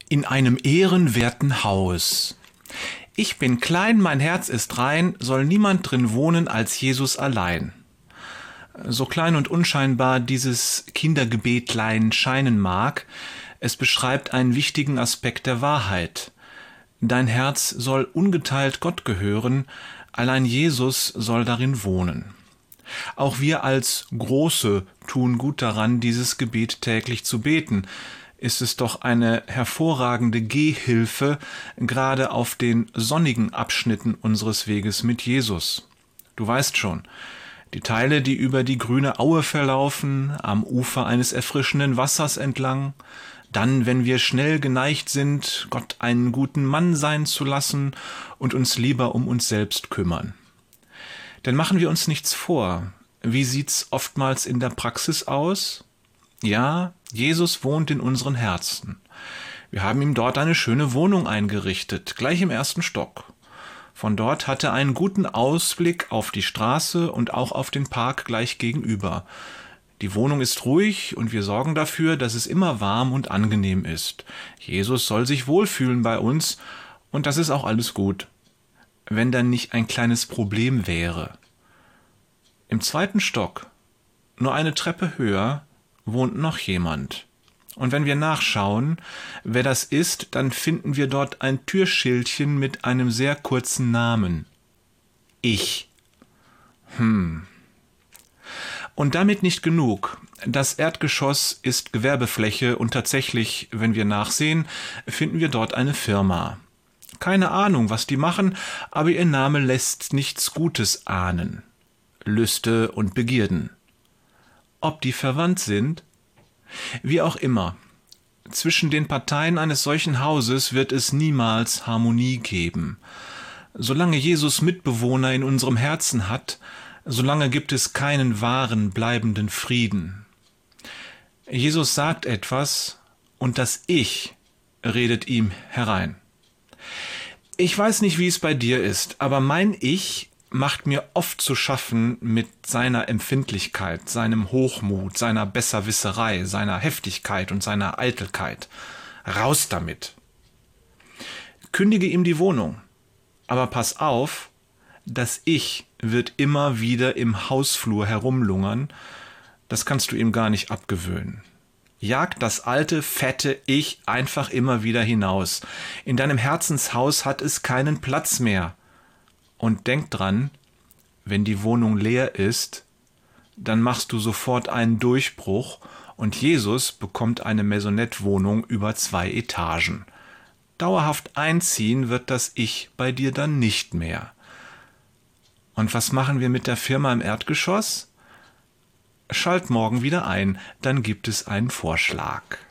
in einem ehrenwerten Haus. Ich bin klein, mein Herz ist rein, soll niemand drin wohnen als Jesus allein. So klein und unscheinbar dieses Kindergebetlein scheinen mag, es beschreibt einen wichtigen Aspekt der Wahrheit. Dein Herz soll ungeteilt Gott gehören, allein Jesus soll darin wohnen. Auch wir als Große tun gut daran, dieses Gebet täglich zu beten. Ist es doch eine hervorragende Gehhilfe, gerade auf den sonnigen Abschnitten unseres Weges mit Jesus. Du weißt schon, die Teile, die über die grüne Aue verlaufen, am Ufer eines erfrischenden Wassers entlang, dann, wenn wir schnell geneigt sind, Gott einen guten Mann sein zu lassen und uns lieber um uns selbst kümmern. Denn machen wir uns nichts vor, wie sieht's oftmals in der Praxis aus? Ja, Jesus wohnt in unseren Herzen. Wir haben ihm dort eine schöne Wohnung eingerichtet, gleich im 1. Stock. Von dort hat er einen guten Ausblick auf die Straße und auch auf den Park gleich gegenüber. Die Wohnung ist ruhig und wir sorgen dafür, dass es immer warm und angenehm ist. Jesus soll sich wohlfühlen bei uns und das ist auch alles gut. Wenn dann nicht ein kleines Problem wäre. Im 2. Stock, nur eine Treppe höher, wohnt noch jemand. Und wenn wir nachschauen, wer das ist, dann finden wir dort ein Türschildchen mit einem sehr kurzen Namen. Ich. Und damit nicht genug. Das Erdgeschoss ist Gewerbefläche und tatsächlich, wenn wir nachsehen, finden wir dort eine Firma. Keine Ahnung, was die machen, aber ihr Name lässt nichts Gutes ahnen. Lüste und Begierden. Ob die verwandt sind? Wie auch immer. Zwischen den Parteien eines solchen Hauses wird es niemals Harmonie geben. Solange Jesus Mitbewohner in unserem Herzen hat, solange gibt es keinen wahren, bleibenden Frieden. Jesus sagt etwas und das Ich redet ihm herein. Ich weiß nicht, wie es bei dir ist, aber mein Ich macht mir oft zu schaffen mit seiner Empfindlichkeit, seinem Hochmut, seiner Besserwisserei, seiner Heftigkeit und seiner Eitelkeit. Raus damit! Kündige ihm die Wohnung, aber pass auf, das Ich wird immer wieder im Hausflur herumlungern, das kannst du ihm gar nicht abgewöhnen. Jag das alte, fette Ich einfach immer wieder hinaus. In deinem Herzenshaus hat es keinen Platz mehr. Und denk dran, wenn die Wohnung leer ist, dann machst du sofort einen Durchbruch und Jesus bekommt eine Maisonette-Wohnung über 2 Etagen. Dauerhaft einziehen wird das Ich bei dir dann nicht mehr. Und was machen wir mit der Firma im Erdgeschoss? Schalt morgen wieder ein, dann gibt es einen Vorschlag.